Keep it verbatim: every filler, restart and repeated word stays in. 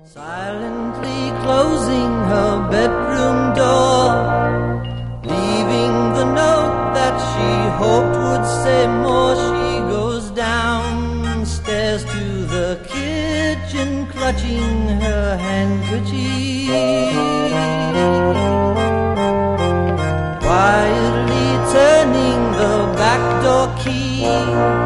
Silently closing her bedroom door, leaving the note that she hoped would say more. She goes downstairs to the kitchen, clutching her handkerchief, quietly turning the back door key.